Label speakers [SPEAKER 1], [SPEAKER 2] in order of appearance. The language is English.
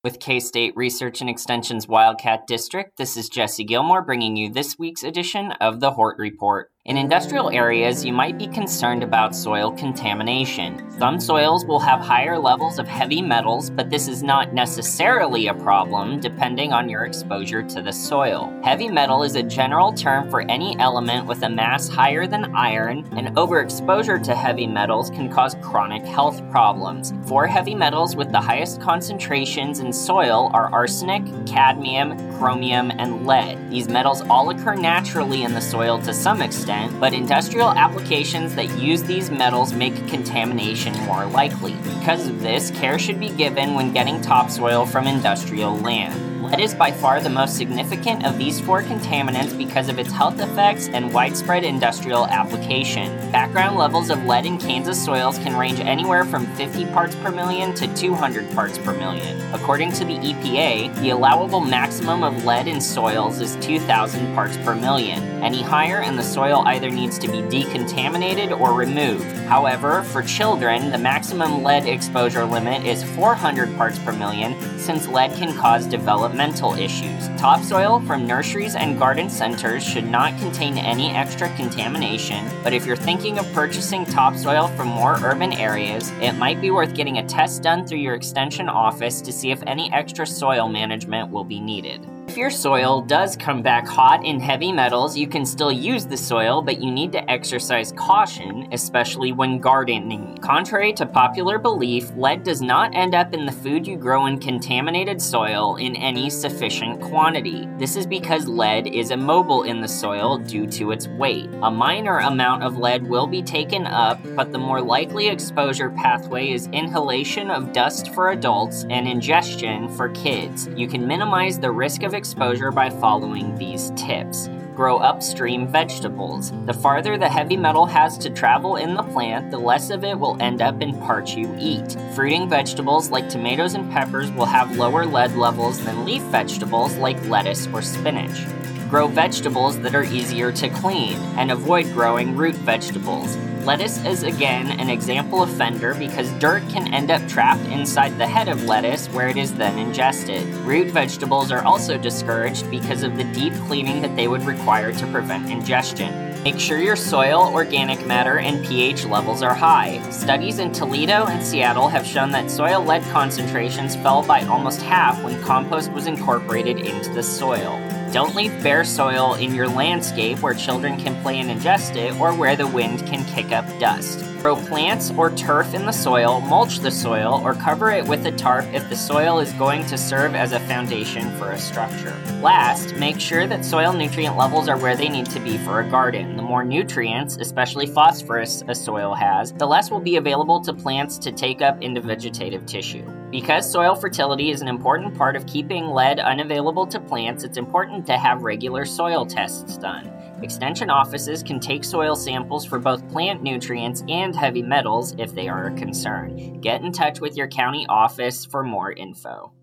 [SPEAKER 1] With K-State Research and Extension's Wildcat District, this is Jesse Gilmore bringing you this week's edition of the Hort Report. In industrial areas, you might be concerned about soil contamination. Some soils will have higher levels of heavy metals, but this is not necessarily a problem depending on your exposure to the soil. Heavy metal is a general term for any element with a mass higher than iron, and overexposure to heavy metals can cause chronic health problems. 4 heavy metals with the highest concentrations in soil are arsenic, cadmium, chromium, and lead. These metals all occur naturally in the soil to some extent, but industrial applications that use these metals make contamination more likely. Because of this, care should be given when getting topsoil from industrial land. Lead is by far the most significant of these 4 contaminants because of its health effects and widespread industrial application. Background levels of lead in Kansas soils can range anywhere from 50 parts per million to 200 parts per million. According to the EPA, the allowable maximum of lead in soils is 2,000 parts per million. Any higher and the soil either needs to be decontaminated or removed. However, for children, the maximum lead exposure limit is 400 parts per million since lead can cause developmental issues. Topsoil from nurseries and garden centers should not contain any extra contamination, but if you're thinking of purchasing topsoil from more urban areas, it might be worth getting a test done through your extension office to see if any extra soil management will be needed. If your soil does come back hot in heavy metals, you can still use the soil, but you need to exercise caution, especially when gardening. Contrary to popular belief, lead does not end up in the food you grow in contaminated soil in any sufficient quantity. This is because lead is immobile in the soil due to its weight. A minor amount of lead will be taken up, but the more likely exposure pathway is inhalation of dust for adults and ingestion for kids. You can minimize the risk of exposure by following these tips. Grow upstream vegetables. The farther the heavy metal has to travel in the plant, the less of it will end up in parts you eat. Fruiting vegetables like tomatoes and peppers will have lower lead levels than leaf vegetables like lettuce or spinach. Grow vegetables that are easier to clean, and avoid growing root vegetables. Lettuce is again an example offender because dirt can end up trapped inside the head of lettuce where it is then ingested. Root vegetables are also discouraged because of the deep cleaning that they would require to prevent ingestion. Make sure your soil, organic matter, and pH levels are high. Studies in Toledo and Seattle have shown that soil lead concentrations fell by almost half when compost was incorporated into the soil. Don't leave bare soil in your landscape where children can play and ingest it, or where the wind can kick up dust. Grow plants or turf in the soil, mulch the soil, or cover it with a tarp if the soil is going to serve as a foundation for a structure. Last, make sure that soil nutrient levels are where they need to be for a garden. The more nutrients, especially phosphorus, a soil has, the less will be available to plants to take up into vegetative tissue. Because soil fertility is an important part of keeping lead unavailable to plants, it's important to have regular soil tests done. Extension offices can take soil samples for both plant nutrients and heavy metals if they are a concern. Get in touch with your county office for more info.